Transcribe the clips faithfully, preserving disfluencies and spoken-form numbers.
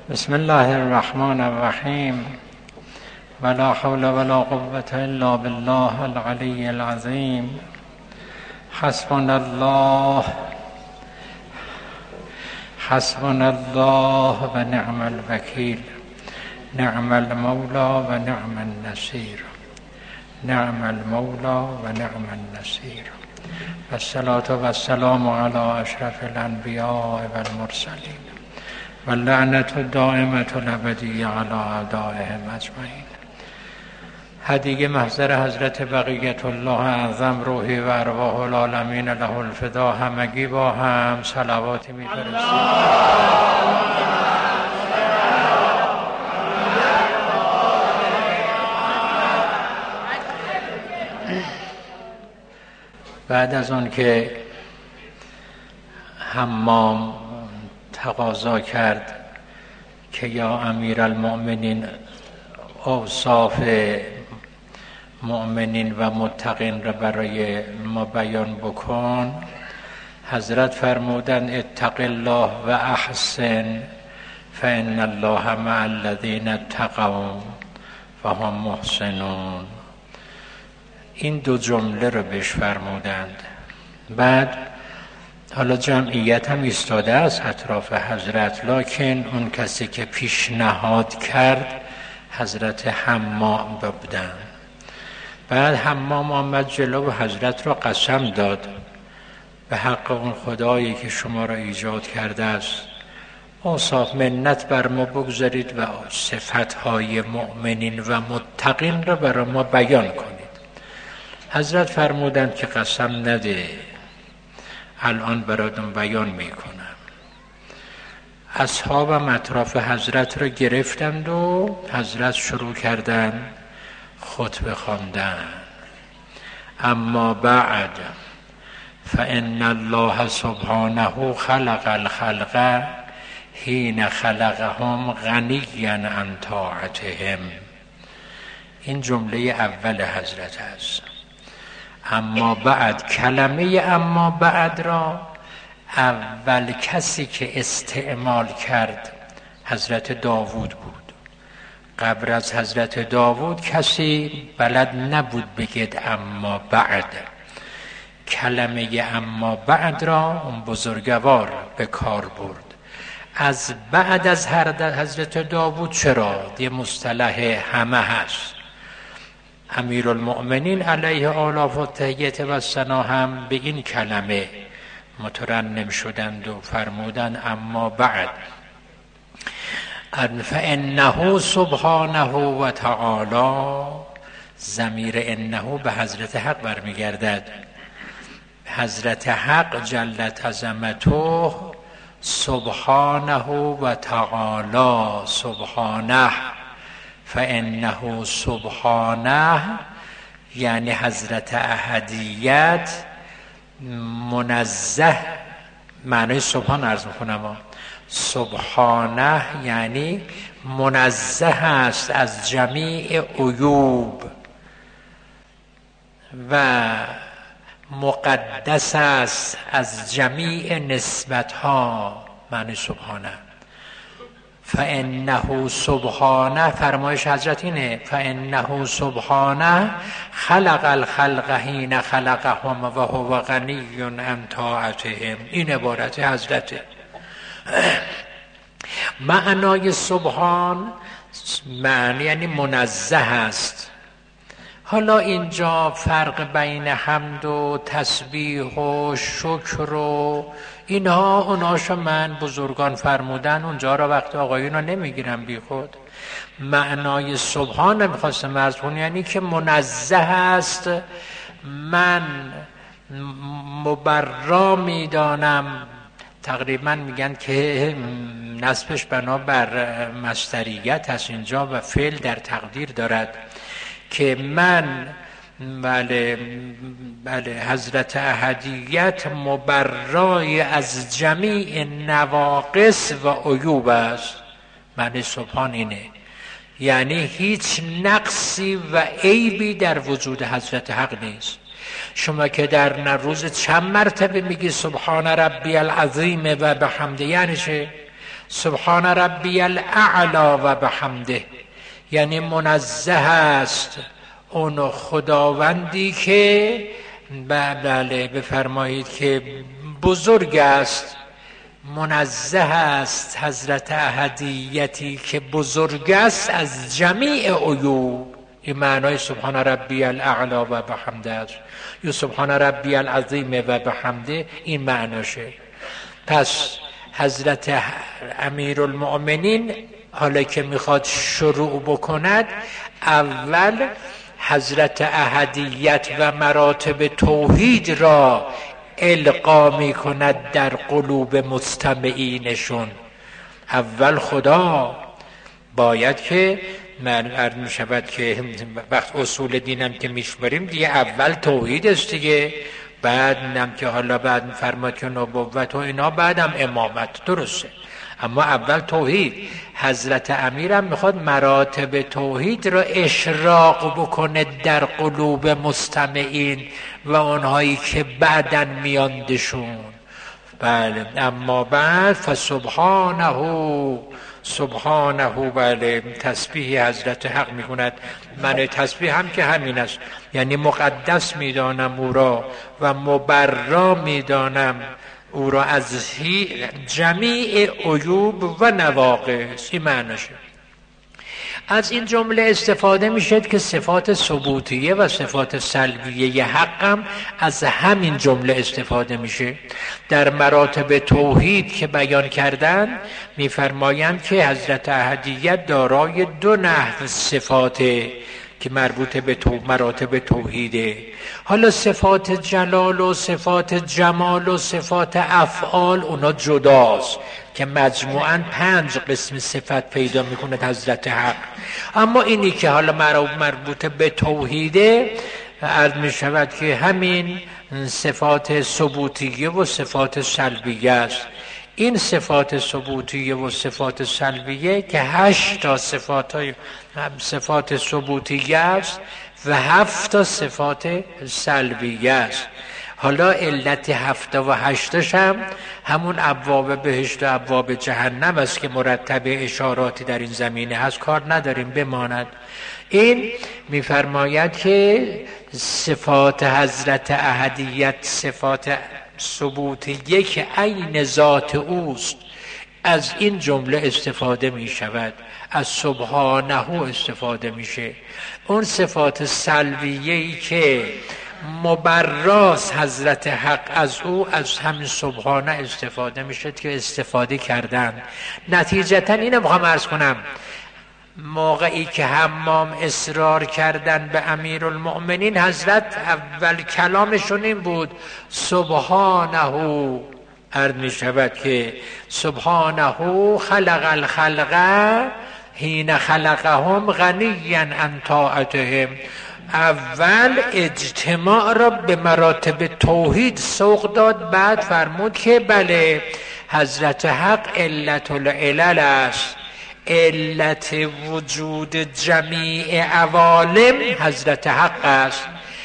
بسم الله الرحمن الرحیم ولا حول ولا قوة الا بالله العلی العظیم. حسبنا الله حسبنا الله و نعم الوکیل، نعم المولا و نعم النصیر، نعم المولا و نعم النصیر. و الصلاة و السلام علی اشرف الانبیاء و المرسلین و لعنت الدائمة الابدیة علی اعدائهم اجمعین. هدیه محضر حضرت بقیت الله اعظم روحی و ارواح العالمین له الفدا. همگی با هم صلواتی می‌فرستیم. بعد از آن که حمام تقاضا کرد که یا امیرالمؤمنین اوصاف مؤمنین و متقین را برای ما بیان بکن، حضرت فرمودند اتق الله و احسن فان الله مع الذین اتقوا و هم محسنون. این دو جمله رو بهش فرمودند. بعد حالا جمعیت هم ایستاده است اطراف حضرت، لکن اون کسی که پیشنهاد کرد حضرت حمام بودند. بعد حمام آمد جلو و حضرت را قسم داد به حق اون خدایی که شما را ایجاد کرده است، اوصاف منت بر ما بگذارید و صفتهای مؤمنین و متقین را برای ما بیان کنید. حضرت فرمودند که قسم نده، الان براتون بیان میکنم. اصحابم اطراف حضرت را گرفتند و حضرت شروع کردند خطبه خواندن. اما بعد فان الله سبحانه خلق الخلق حین خلقهم غنیا عن طاعتهم. این جمله اول حضرت است. اما بعد، کلمه اما بعد را اول کسی که استعمال کرد حضرت داوود بود. قبل از حضرت داوود کسی بلد نبود بگید اما بعد. کلمه اما بعد را اون بزرگوار به کار برد. از بعد از حضرت داوود چرا؟ یه مصطلح همه هست. امیرالمؤمنین علیه آلاف و تحیت و ثنا هم به این کلمه مترنم شدند و فرمودند اما بعد فانه سبحانه و تعالی. ضمیر انه به حضرت حق برمیگردد. حضرت حق جلت عظمته سبحانه و تعالی. سبحانه فانه سبحانه یعنی حضرت احدیت منزه. معنی سبحان عرض میکنم. سبحانه یعنی منزه است از جمیع عیوب و مقدس است از جمیع نسبتها. معنی سبحانه. فانه سبحانه، فرمایش حضرت اینه، فانه سبحانه خلق الخلق حین خلقهم و هو غنی عن طاعتهم. این عبارت حضرته. معنای سبحان معنی یعنی منزه است. حالا اینجا فرق بین حمد و تسبیح و شکر و اینها اونهاشو من بزرگان فرمودن، اونجا را وقت آقایون رو نمیگیرم بی خود. معنای سبحان میخواستم عرض کنم یعنی که منزه است. من مبرا میدانم. تقریبا میگن که نسبش بنا بر مصدریت هست اینجا و فعل در تقدیر دارد که من بله بله حضرت احدیت مبرای از جمیع نواقص و عیوب است. معنی سبحان اینه، یعنی هیچ نقصی و عیبی در وجود حضرت حق نیست. شما که در روز چند مرتبه میگی سبحان ربی العظیم و بحمده، یعنی چه؟ سبحان ربی الاعلا و بحمده، یعنی منزه است اون خداوندی که بله بفرمایید که بزرگ است، منزه است حضرت احدیتی که بزرگ است از جمیع عیوب. این معنای سبحان ربی الاعلا و بحمده است، یا سبحان ربی العظیم و بحمده، این معناشه. پس حضرت امیرالمؤمنین حالا که میخواد شروع بکند، اول حضرت احدیت و مراتب توحید را القا میکند در قلوب مستمعینشون. اول خدا باید که من عرض می شود که وقت اصول دینم که میشماریم دیگه اول توحید است دیگه، بعد نم که حالا بعد فرماد که نبوت و اینا، بعدم امامت، درسته، اما اول توحید. حضرت امیرم میخواد مراتب توحید را اشراق بکنه در قلوب مستمعین و اونهایی که بعدن میاندشون. بله اما بعد فسبحانه، سبحانه، بله تسبیح حضرت حق میکند. معنی تسبیح هم که همین است، یعنی مقدس میدانم او را و مبرا میدانم او را از جمیع عیوب و نواقص. این معنیشه. از این جمله استفاده میشد که صفات ثبوتیه و صفات سلبیه حق هم از همین جمله استفاده میشه. در مراتب توحید که بیان کردن میفرمایند که حضرت احدیت دارای دو نحو صفاته که مربوط به تو مراتب توحیده. حالا صفات جلال و صفات جمال و صفات افعال اونا جداست که مجموعاً پنج قسم صفت پیدا میکنه حضرت حق. اما اینی که حالا مربوط به توحیده عرض میشود که همین صفات ثبوتیه و صفات سلبیه است. این صفات ثبوتیه و صفات سلبیه که هشت تا صفات های صفات ثبوتیه است و هفت تا صفات سلبیه است. حالا علت هفت و هشتش هم همون ابواب بهشت و ابواب جهنم است که مرتب اشاراتی در این زمینه هست، کار نداریم بماند. این میفرماید که صفات حضرت احدیت صفات ثبوتیه که عین ذات اوست، از این جمله استفاده می شود، از سبحانه استفاده میشه. اون صفات سلبیه‌ای که مبراس حضرت حق از او، از همین سبحانه استفاده میشه که استفاده کردن. نتیجتا اینو میخوام عرض کنم، موقعی که حمام اصرار کردن به امیرالمؤمنین، حضرت اول کلامشون این بود سبحانه، عرض می شود که سبحانه خلق الخلق حین خلقهم غنیا عن طاعتهم. اول اجتماع را به مراتب توحید سوق داد، بعد فرمود که بله حضرت حق علت العلل است، علت وجود جمیع عوالم حضرت حق است.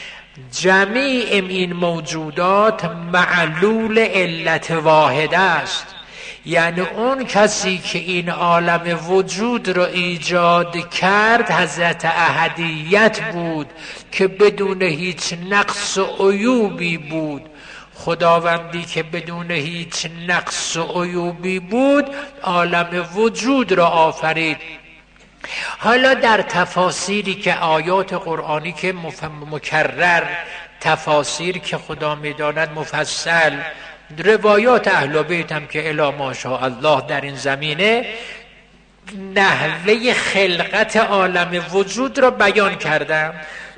جمیع این موجودات معلول علت واحد است، یعنی اون کسی که این عالم وجود را ایجاد کرد حضرت احدیت بود که بدون هیچ نقص و عیوبی بود. خداوندی که بدون هیچ نقص و عیوبی بود عالم وجود را آفرید. حالا در تفاسیری که آیات قرآنی که مکرر، تفاسیر که خدا میداند مفصل، روایات اهل بیت هم که الا ماشاءالله در این زمینه نحوه خلقت عالم وجود را بیان کردم.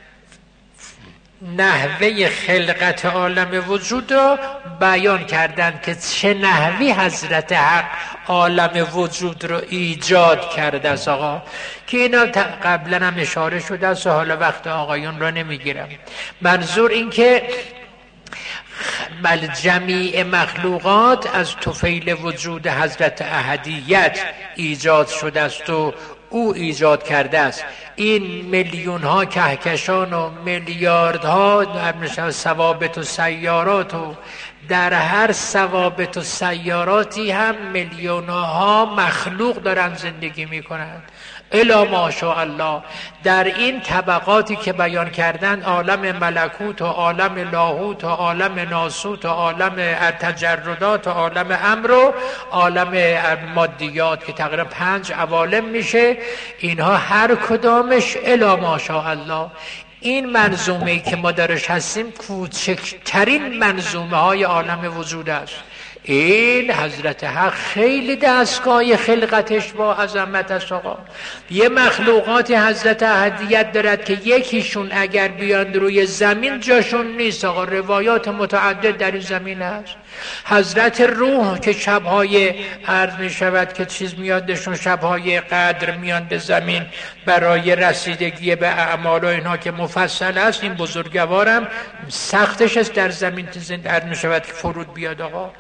نحوه خلقت عالم وجود را بیان کردن که چه نحوی حضرت حق عالم وجود را ایجاد کرده است. آقا که اینا قبلا هم اشاره شده است و حالا وقت آقایون را نمیگیرم. منظور این که بل جمیع مخلوقات از طفیل وجود حضرت احدیت ایجاد شده است و او ایجاد کرده است. این میلیون ها کهکشان و میلیارد ها ثوابت و سیارات و در هر ثوابت و سیاراتی هم میلیونها مخلوق دارن زندگی میکنن. الا ماشاءالله در این طبقاتی که بیان کردن، عالم ملکوت و عالم لاهوت و عالم ناسوت و عالم تجردات و عالم امر و عالم مادیات که تقریبا پنج عوالم میشه، اینها هر کدامش الا ماشاءالله. این منظومه‌ای که ما درش هستیم کوچکترین منظومه های عالم وجود است. این حضرت حق خیلی دستگاه خلقتش با عظمت است. آقا یه مخلوقات حضرت احدیت دارد که یکیشون اگر بیان روی زمین جاشون نیست. آقا روایات متعدد در این زمین است. حضرت روح که شبهای عرض می شود که چیز میادشون، شبهای قدر میان به زمین برای رسیدگی به اعمال و اینها که مفصل است. این بزرگوارم سختش است در زمین زنده عرض می شود که فرود بیاد. آقا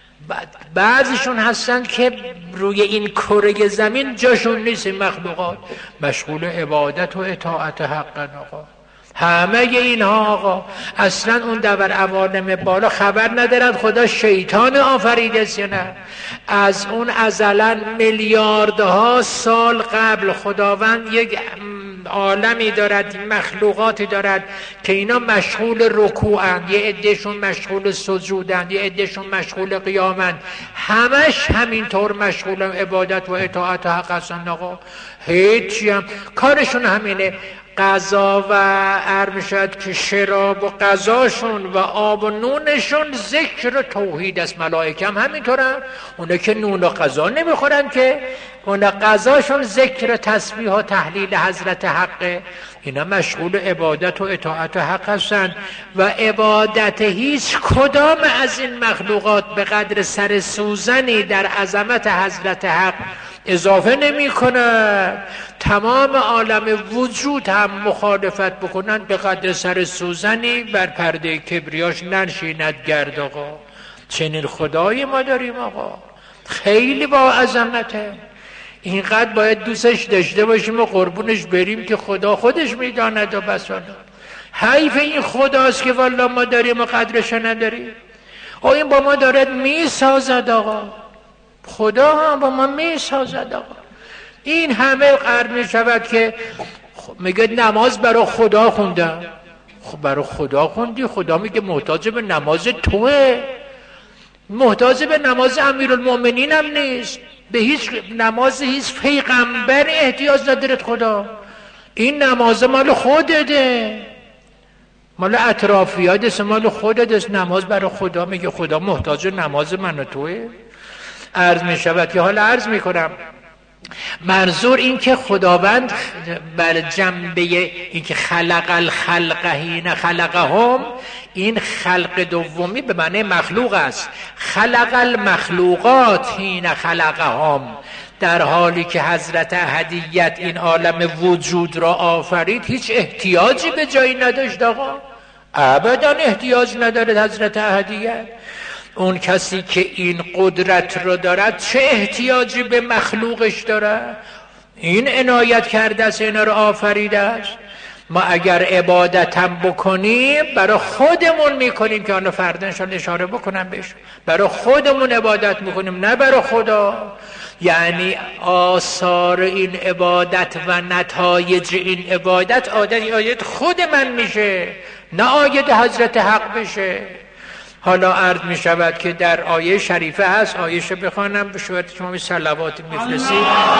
بعضیشون هستن که روی این کره زمین جاشون نیست. این مخلوقات مشغول عبادت و اطاعت حقن. آقا همه اینها آقا اصلا اون دور عوالم بالا خبر ندارد خدا شیطان آفریده است یا نه. از اون ازلا میلیاردها سال قبل خداوند یک عالمی دارد، مخلوقاتی دارد که اینا مشغول رکوعند، یه عدهشون مشغول سجودند، یه عدهشون مشغول قیامند، همش همینطور مشغول عبادت و اطاعت حق هستند. آقا هیچی هم کارشون همینه. غذا و عرض شد که شراب و غذاشون و آب و نونشون ذکر و توحید است. ملائکه هم همینطورن، اونا که نون و غذا نمیخورن که، اونا غذاشون ذکر و تسبیح و تحلیل حضرت حقه. اینا مشغول عبادت و اطاعت حق هستند و عبادت هیچ کدام از این مخلوقات به قدر سر سوزنی در عظمت حضرت حق اضافه نمی کنه. تمام عالم وجود هم مخالفت بکنن به قدر سر سوزنی بر پرده کبریاش ننشیند گرد. آقا چنین خدایی ما داریم. آقا خیلی با عظمته. اینقدر باید دوستش داشته باشیم و قربونش بریم که خدا خودش میداند و بساند. حیف این خداست که والله ما داریم و قدرش نداریم. او این با ما دارد میسازد. آقا خدا هم با ما میسازد. آقا این همه قرار می شود که میگه نماز برای خدا خوندم. خب برای خدا خوندی؟ خدا میگه محتاج به نماز توه، محتاج به نماز امیرالمؤمنین هم نیست، به هیچ نماز هیچ پیغمبر احتیاج ندارد خدا. این نماز مال خودته، مال اطرافیات است، مال خودت است. نماز برای خدا، میگه خدا محتاج نماز من و توه. عرض می شود که حالا عرض می کنم منظور این که خداوند بر جنبه این که خلق الخلق حین خلقهم، این خلق دومی به معنی مخلوق است. خلق المخلوقات حین خلقهم، در حالی که حضرت احدیت این عالم وجود را آفرید هیچ احتیاجی به جایی نداشت. آقا ابدا احتیاج ندارد حضرت احدیت. اون کسی که این قدرت رو دارد چه احتیاجی به مخلوقش دارد؟ این عنایت کرده است، اینا رو آفریده است. ما اگر عبادت هم بکنیم برای خودمون میکنیم که آنها فردنشان اشاره بکنم بهش، برای خودمون عبادت میکنیم نه برای خدا. یعنی آثار این عبادت و نتایج این عبادت عادت آید خود من میشه، نه آید حضرت حق بشه. حالا عرض می شود که در آیه شریفه هست، آیه بخوانم به شوهرت شما می صلوات میفرستید.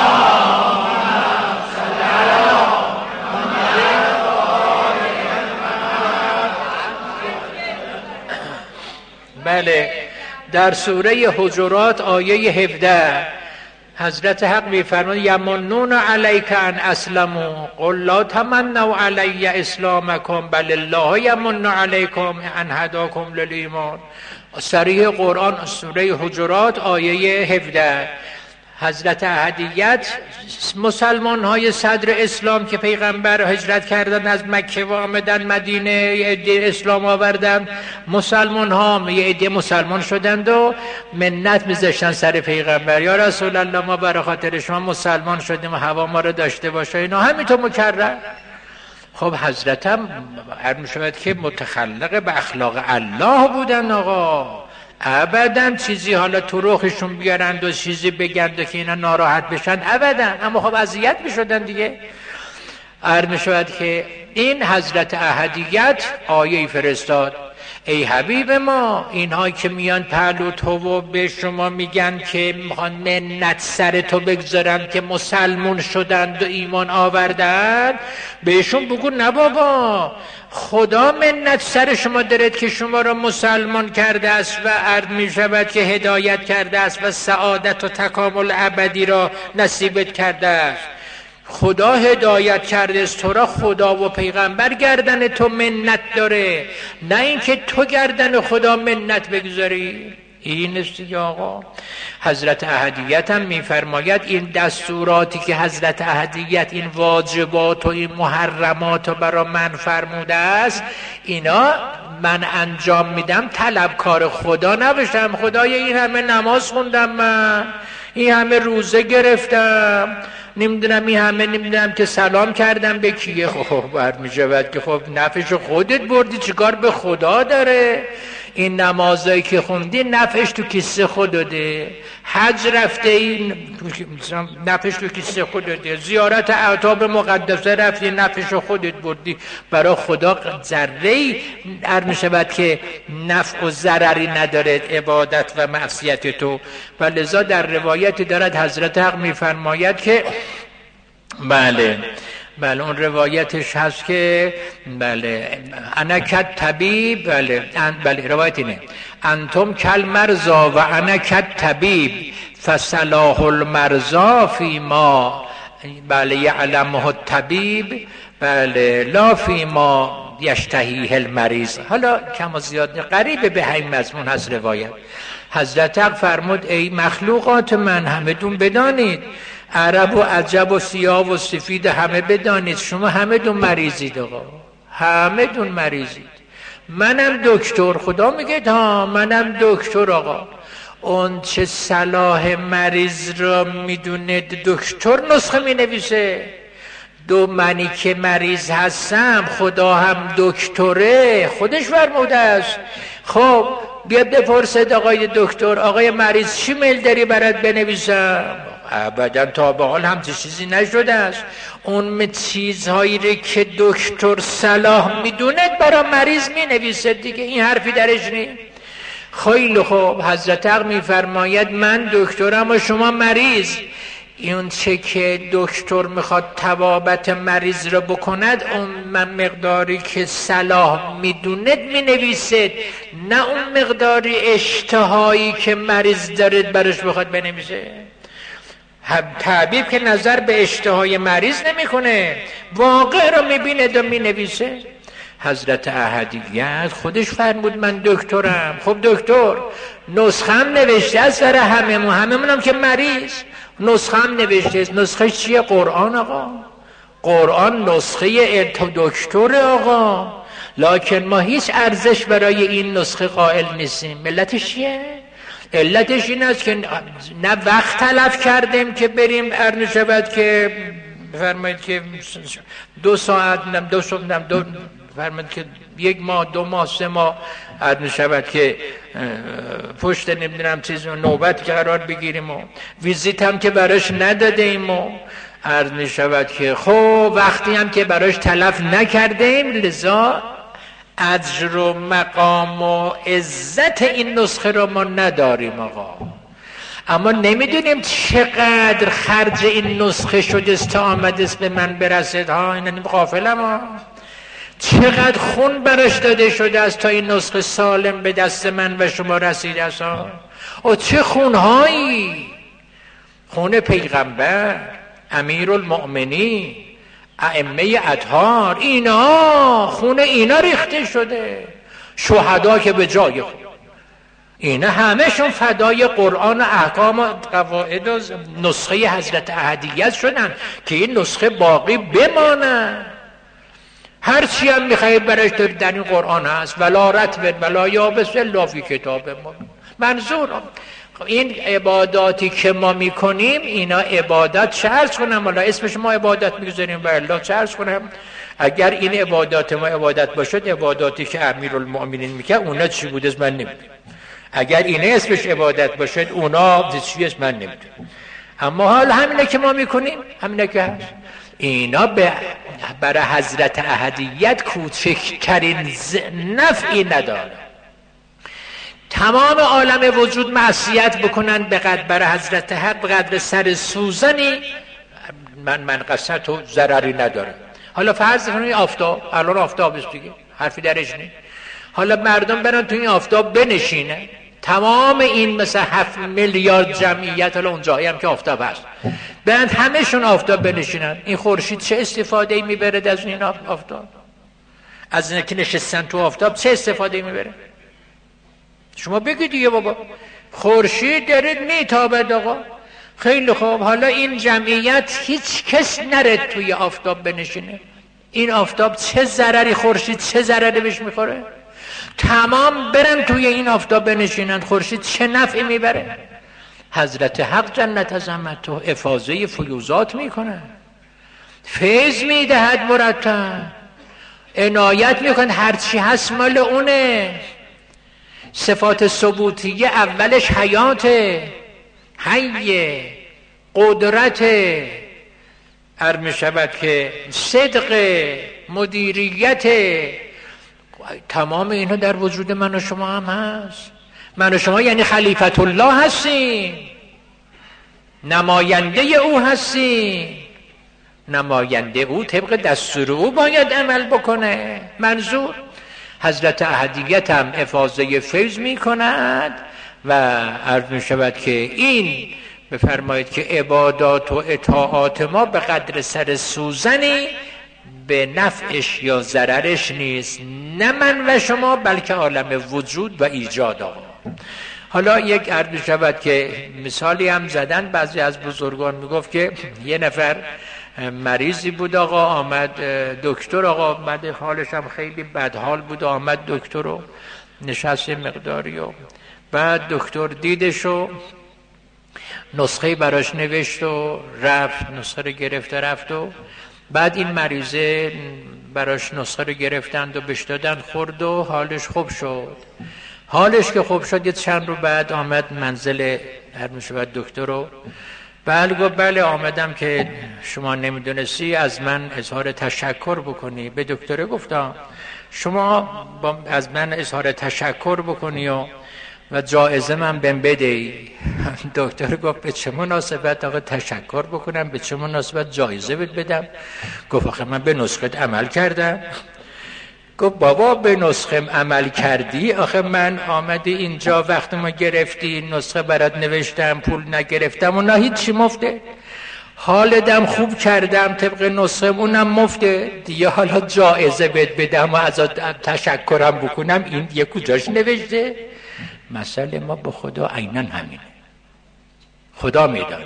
بله، در سوره حجرات آیه هفده حضرت حق میفرماید یمنون علیک ان اسلموا قل لا تمنوا علی اسلامکم بل الله یمن علیکم ان هداکم للایمان. صریح قرآن سوره حجرات آیه هفده. حضرت احدیت مسلمان های صدر اسلام که پیغمبر هجرت کردن از مکه و آمدن مدینه، یه عده اسلام آوردن، مسلمان ها یه عده مسلمان شدند و منت میذاشتن سر پیغمبر، یا رسول الله ما برای خاطر شما مسلمان شدیم و هوا ما رو داشته باشه. اینا همینطور مکرر. خب حضرت هم عرض شود که متخلق به اخلاق الله بودن. آقا ابدا چیزی حالا تو رخشون بیارند و چیزی بگند که اینا ناراحت بشن، ابدا. اما خب اذیت میشدن دیگه. عرض میشود که این حضرت احدیت آیه فرستاد: ای حبیب ما، اینهایی که میان پهلو تو و به شما میگن که میخوان منت سر تو بگذارن که مسلمون شدند و ایمان آوردند، بهشون بگو نه بابا، خدا منت سر شما دارد که شما را مسلمان کرده است و عرض میشود که هدایت کرده است و سعادت و تکامل ابدی را نصیبت کرده است. خدا هدایت کرده است تو را، خدا و پیغمبر گردن تو منت داره، نه اینکه تو گردن خدا منت بگذاری. این است دیگه آقا. حضرت احدیت هم میفرماید این دستوراتی که حضرت احدیت، این واجبات و این محرمات رو برای من فرموده است، اینا من انجام میدم طلبکار خدا نباشم. خدای این همه نماز خوندم، من این همه روزه گرفتم، نمیدونم این همه نمیدونم که سلام کردم به کیه. خب بر میشود که خب نفعش خودت بردی، چیکار به خدا داره؟ این نمازایی که خوندی نفعش تو کیسه خودته، حج رفته این نفعش تو کیسه خودته، زیارت اعتاب مقدسه رفتی نفعش خودت بردی. برای خدا ذره‌ای عرض میشود که نفع و ضرری نداره عبادت و معصیت تو. و لذا در روایتی دارد حضرت حق میفرماید که بله بله اون روایتش هست که بله انا کت طبیب، بله بله روایت اینه: انتم کل مرزا و انا کت طبیب فصلاح المرزا فی ما بله یعلمه الطبیب بله لا فی ما یشتهیه المریض. حالا کم و زیاد قریب به همین مضمون هست روایت. حضرت حق فرمود ای مخلوقات من، همه دون بدانید، عرب و عجب و سیاه و سفید همه بدانید، شما همه دون مریضید آقا، همه دون مریضید. منم دکتر، خدا میگه ها منم دکتر آقا. اون چه صلاح مریض را میدونه دکتر نسخه مینویسه. دو منی که مریض هستم خدا هم دکتره، خودش فرموده است. خب بیا بپرسید آقای دکتر، آقای مریض چی میل داری برات بنویسم؟ ابدا تا به حال همچین چیزی نشده است. اون چیزهایی رو که دکتر صلاح میدونه برای مریض مینویسه دیگه، این حرفی درش نیست. خیلی خوب. حضرت حق میفرماید من دکترم و شما مریض. اون چه که دکتر میخواد طبابت مریض رو بکند اون مقداری که صلاح میدوند مینویسد، نه اون مقداری اشتهایی که مریض دارد برش بخواد بنویسه. طبیب که نظر به اشتهای مریض نمیکنه، واقع رو میبینه و مینویسه. حضرت احدیت خودش فرمود من دکترم. خب دکتر نسخم نوشته است برای همه، هممون هم که مریض نسخم نوشته است. نسخه چیه؟ قرآن آقا. قرآن نسخه دکتر آقا، لکن ما هیچ ارزش برای این نسخه قائل نیستیم. ملتش چیه؟ علتش این است که نه وقت تلف کردیم که بریم ارن شود که فرمایید که دو ساعت نم دو صبح نم دو فرمایید که یک ماه دو ماه سه ماه ارن شود که پشت نمیدونم چیز نوبت که قرار بگیریم و ویزیت هم که براش ندادیم و ارن شود که خب وقتی هم که براش تلف نکردیم، لذا اجر و مقام و عزت این نسخه رو ما نداریم آقا. اما نمیدونیم چقدر خرج این نسخه شده است تا آمده است به من برسد ها. این نیم غافلم ها. چقدر خون براش داده شده است تا این نسخه سالم به دست من و شما رسیده است ها. و چه خونهایی، خون پیغمبر، امیرالمؤمنین، ائمه اطهار، اینا خون اینا ریخته شده. شهدا که به جای خود، اینا همهشون فدای قرآن و احکام و قواعد و نسخه حضرت احدیت شدن که این نسخه باقی بمانه. هر چی هم میخواید برش در این قرآن هست، ولا رطب ولا یابس الا فی کتاب ما. منظور این عباداتی که ما میکنیم اینا عبادت چه عرض کنم، حالا اسمش ما عبادت میگذاریم و الله چه عرض کنم. اگر این عبادات ما عبادت باشد، عباداتی که امیرالمؤمنین میکرد اونا چی بود از من نمیدونم. اگر اینه اسمش عبادت باشد اونا چی اسم من نمیدونم. اما حال همینه که ما میکنیم، همینه که هست. اینا به برای حضرت احدیت کوچکترین نفعی نداره. تمام عالم وجود معصیت بکنن به قدر برای حضرت حق به قدر سر سوزنی من من قصت و ضرری نداره. حالا فرض کنید آفتاب، الان آفتاب است دیگه، حرفی درش نیست. حالا مردم برن تو این آفتاب بنشینه، تمام این مثلا هفت میلیارد جمعیت، حالا اون جایی هم که آفتاب هست، برن همهشون آفتاب بنشینن، این خورشید چه استفاده ای میبره از این آفتاب؟ از اینکه نشستن تو آفتاب چه استفاده ای میبره؟ شما بگید دیگه بابا. خورشید داره میتابد آقا، خیلی خوب. حالا این جمعیت هیچ کس نرد توی آفتاب بنشینه، این آفتاب چه ضرری، خورشید چه ضرری بهش میخوره؟ تمام برن توی این آفتاب بنشینن، خورشید چه نفعی میبره؟ حضرت حق جنت عظمته افاضه فیوزات میکنه، فیض میدهد مرتب، عنایت میکنه، هرچی هست مال اونه. صفات ثبوتیه اولش حیاته، حیه، قدرت، عرض میشود که صدق، مدیریت، تمام اینا در وجود من و شما هم هست. من و شما یعنی خلیفت الله هستیم، نماینده او هستیم، نماینده او طبق دستور او باید عمل بکنه. منظور حضرت احدیت هم افاضه فیض می کند و عرض می شود که این بفرمایید که عبادات و اطاعات ما به قدر سر سوزنی به نفعش یا ضررش نیست، نه من و شما بلکه عالم وجود و ایجاد آقا. حالا یک عرض می شود که مثالی هم زدن بعضی از بزرگان، می گفت که یه نفر مریضی بود آقا، آمد دکتر آقا، بعد حالش هم خیلی بدحال بود، آمد دکتر رو نشست مقداری و بعد دکتر دیدش و نسخه براش نوشت و رفت، نسخه رو گرفت رفت و بعد این مریضه براش نسخه رو گرفتند و بهش دادن، خورد و حالش خوب شد. حالش که خوب شد یه چند رو بعد آمد منزل هر میشه دکتر رو، بله گفت بله آمدم که شما نمیدونستی از من اظهار تشکر بکنی. به دکتر گفتم شما از من اظهار تشکر بکنی و و جایزه من بهم بدهی. دکتر گفت به چه مناسبت آقا تشکر بکنم، به چه مناسبت جایزه بهت بدم؟ گفت آخه من به نسخه عمل کردم. گفت بابا به نسخه عمل کردی؟ آخه من آمدی اینجا وقت ما گرفتی نسخه برات نوشتم پول نگرفتم و نه هیچی مفته، حالدم خوب کردم طبق نسخه اونم مفته دیگه، حالا جایزه بهت بدم و ازت تشکرم بکنم این دیگه کجاش نوشته؟ مسئله ما به خدا عیناً همینه، خدا میدانه.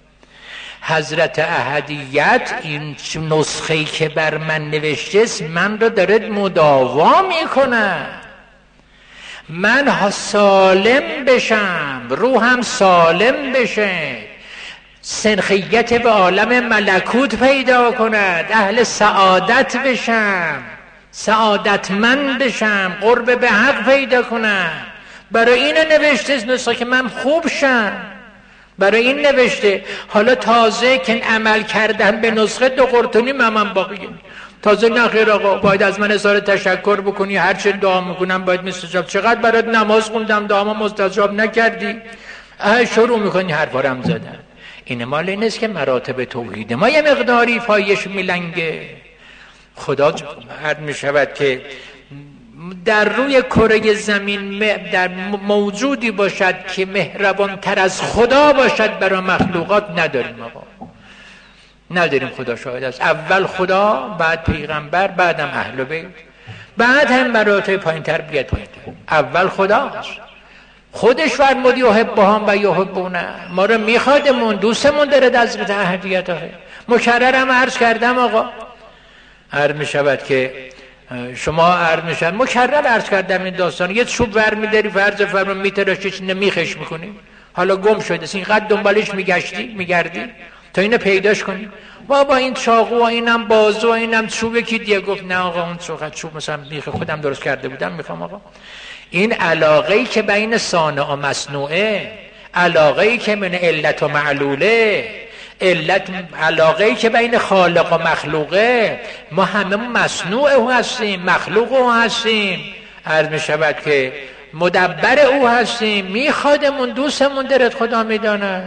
حضرت احدیت این نسخه‌ای که بر من نوشته است من رو داره مداوا میکنه، من سالم بشم، روحم سالم بشه، سنخیت به عالم ملکوت پیدا کند، اهل سعادت بشم، سعادتمند بشم، قرب به حق پیدا کنم. برای این نوشته است نسخه که من خوب شم، برای این نوشته. حالا تازه که عمل کردن به نسخه دو قرطونی من باقیه، تازه نخیر آقا باید از من اظهار تشکر بکنی، هر چه دعا میکنم باید مستجاب، چقدر برات نماز خوندم دعا مستجاب نکردی، شروع میکنی حرفارم زدن. این مال این است که مراتب توحید ما یه مقداری پایش میلنگه. خدا عرض میشود که در روی کره زمین در موجودی باشد که مهربان تر از خدا باشد برای مخلوقات نداریم آقا، نداریم. خدا شاهد است، اول خدا، بعد پیغمبر، بعدم اهل بیت، بعد هم مراتب پایین تر بیاد پایین تر. اول خداست، خودش فرمود یحبهم و یحبونه، ما رو میخوادمون، دوستمون داره از حضرت احدیت. مکررم عرض کردم آقا، عرض میشود که شما عرض میشن مکرر عرض کردم این داستان، یه چوب ور میداری فرض فرمان میتراشیش نمیخش میکنی، حالا گم شده اینقدر دنبالش میگشتی میگردی تا اینو پیداش کنی. بابا این چاقو و اینم بازو و اینم چوبه کی دیگه؟ گفت نه آقا اون چوب چوب مثلا میخه خودم درست کرده بودم میخوام آقا. این علاقه‌ای که بین صانع و مصنوعه، علاقه‌ای که بین علت و معلوله، علت علاقه‌ای که بین خالق و مخلوقه، ما همه مصنوع او هستیم، مخلوق او هستیم. عرض می شود که مدبر او هستیم، میخوادمون دوستمون درت خدا میدانه.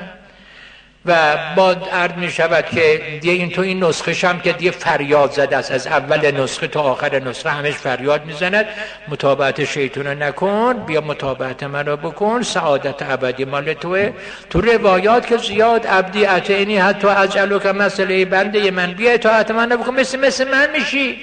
و با عرض می شود که دیگه این تو این نسخه هم که دیگه فریاد زده است، از اول نسخه تا آخر نسخه همش فریاد میزند متابعت شیطان نکن، بیا متابعت من رو بکن، سعادت ابدی مال توه. تو روایات که زیاد عبدی اطعنی حتی اجعلو که مسئله بنده من، بیا اطاعت من رو بکن مثل مثل من میشی.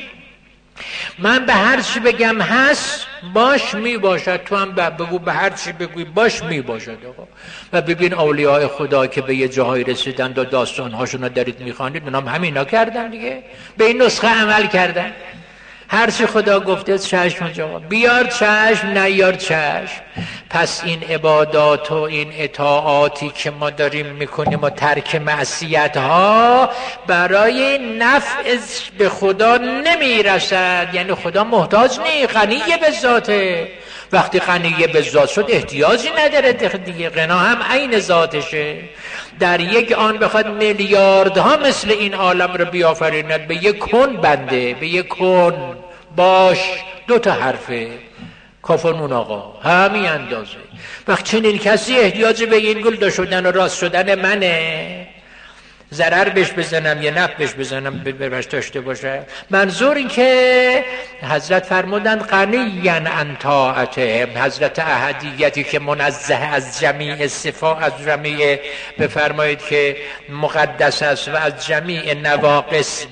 من به هر چی بگم هست باش می باشد، تو هم بگو به هر چی بگوی باش می باشد. آقا و ببین اولیاء خدا که به یه جاهای رسیدن و داستانهاشون رو دارید میخوانید، اونام همینا کردن دیگه، به این نسخه عمل کردن. هر چی خدا گفته چشم جواب، بیار چشم نیار چشم. پس این عبادات و این اطاعاتی که ما داریم میکنیم و ترک معصیت ها برای نفع به خدا نمیرسد. یعنی خدا محتاج نی، غنی به ذاته. وقتی غنی به ذات شد احتیاجی نداره دیگه، غنا هم عین ذاتشه. در یک آن بخواد میلیاردها مثل این عالم رو بیافریند، به یک کن بنده، به یک کن باش، دو تا حرفه کافرمون آقا، همین اندازه. وقت چنین کسی احتیاج به این گل دو شدن و راست شدن منه، ضرر بهش بزنم یه نفع بهش بزنم برش داشته باشه. منظور این که حضرت فرمودن غنیاً عن طاعته، حضرت احدیتی که منزه از جمیع صفات، از جمیع بفرمایید که مقدس است و از جمیع نواقص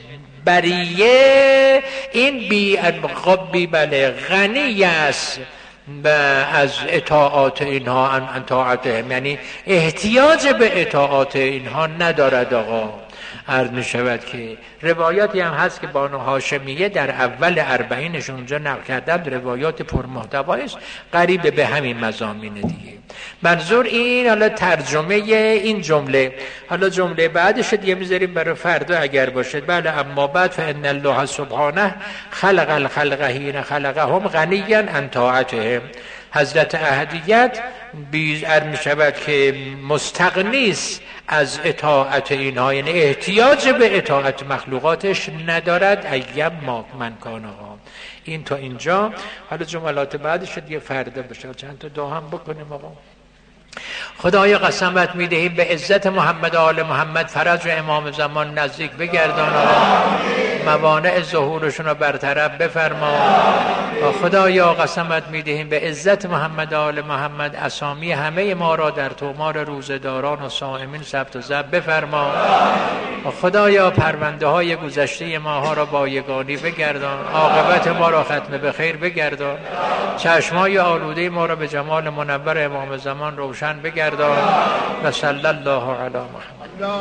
بریه، این بی انقبی بله غنی است و از اطاعات اینها، ان طاعته، یعنی احتیاج به اطاعات اینها ندارد. آقا عرض می شود که روایاتی هم هست که بانو هاشمیه در اول اربعینشون اونجا نقل کردن، روایات پرمحتوی است قریب به همین مضامین دیگه. منظور این، حالا ترجمه این جمله، حالا جمله بعدش دیگه میذاریم برای فردا اگر باشد. بله اما بعد فان الله سبحانه خلق الخلق حین خلقهم غنیا عن طاعتهم. حضرت احدیت بیزار می شود که مستغنی است از اطاعت اینها، یعنی احتیاج به اطاعت مخلوقاتش ندارد. ایم ما من کان. آقا این تا اینجا، حالا جملات بعدش دیگه فردا بشه. چند تا دعا هم بکنیم. آقا خدایا قسمت میدهیم به عزت محمد و آل محمد فرج و امام زمان نزدیک بگردان، موانع ظهورشون رو برطرف بفرما. خدایا قسمت میدهیم به عزت محمد و آل محمد اسامی همه ما را در تومار روزداران و صائمین ثبت و ضبط بفرما. خدایا پرونده های گذشته ماها را با یگانی بگردان، عاقبت ما را ختم به خیر بگردان، چشمای آلوده ما را به جمال منور امام زمان روشن بگردان. و صلی الله علی محمد.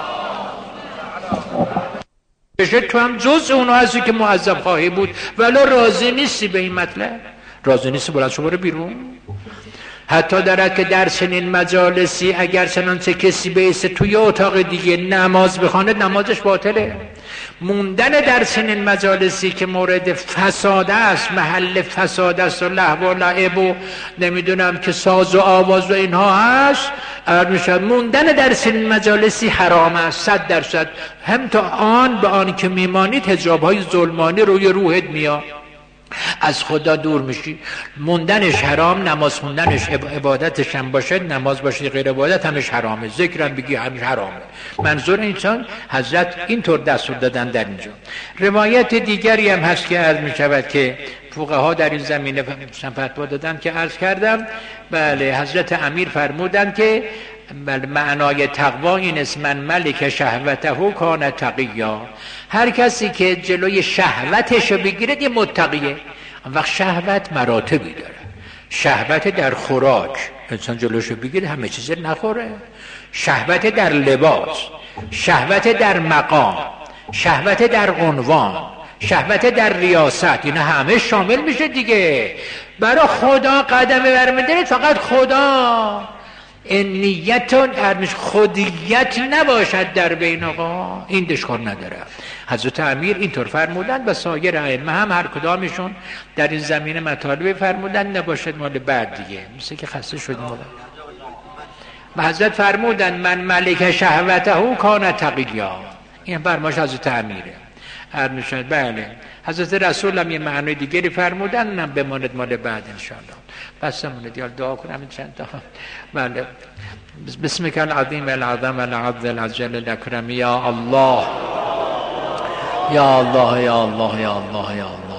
بشه تو هم جز اونها هستی که معذب خواهی بود ولی راضی نیستی به این مطلب، راضی نیستی بلند شو برو بیرون. حتی دارد که در چنین مجالسی اگر چنانچه کسی بیسته توی اتاق دیگه نماز بخواند نمازش باطله. موندن در چنین مجالسی که مورد فساد است، محل فساد است و لهو و لعب و نمیدونم که ساز و آواز و اینها هست، موندن در چنین مجالسی حرام است صد درصد. هم تا آن به آن که میمانید حجاب‌های ظلمانی روی روحت میاد، از خدا دور میشی. موندنش حرام، نماز خوندنش عبادتش هم باشه، نماز باشه غیر عبادت همش حرامه، ذکرم بگی همش حرامه. منظور اینسان حضرت اینطور دستور دادن در اینجا. روایت دیگری هم هست که عرض میشود که فقها در این زمینه فتوا دادن که عرض کردم. بله حضرت امیر فرمودن که بله معنای تقوا این است من ملک شهوته کان تقیا. هر کسی که جلوی شهوتش رو بگیره یه متقیه. وقت شهوت مراتبی داره. شهوت در خوراک، انسان جلوش رو بگیره همه چیز نخوره. شهوت در لباس، شهوت در مقام، شهوت در عنوان، شهوت در ریاست، اینا همه شامل میشه دیگه. برای خدا قدم برمی‌دارید، فقط خدا این نیتون ارمش خودیت نباشد در بین آقا، این دشکار نداره. حضرت امیر اینطور فرمودن و سایر ائمه هم هر کدامشون در این زمینه مطالبه فرمودن نباشد مال بعد دیگه، مثل که خسته شدیم. و حضرت فرمودن من ملک شهوته کان تقیا، این فرمایش حضرت امیره. هر میشد بله. حضرت رسول هم یه معنی دیگری فرمودن، اونم بماند مال بعد انشاءالله. بس همونه دیال دعا کنم چند تا. بله. بسمک العظیم العظم العظم العجل الاکرم یا الله یا الله یا الله یا الله یا الله.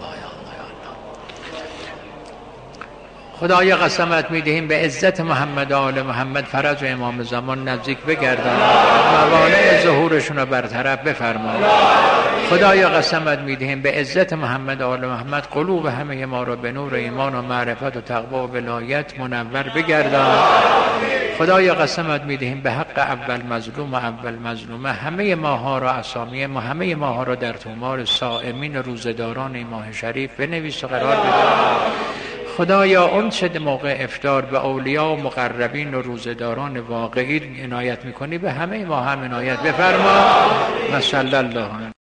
خدایا قسمت میدهیم به عزت محمد و آل محمد فرج و امام زمان نزدیک بگردان، موانع ظهورشون رو برطرف بفرما. خدایا قسمت میدهیم به عزت محمد و آل محمد قلوب همه ما رو به نور ایمان و معرفت و تقوا و ولایت منور بگردان. خدایا قسمت میدهیم به حق اول مظلوم و اول مظلومه همه ماها را، اسامی ما همه ماها را در تومار صائمین روزداران این ماه شریف بنویس و قرار بده. خدایا اون چه موقع افطار به اولیاء و مقربین و روزداران واقعی عنایت میکنی به همه ما هم عنایت بفرما. و صلی الله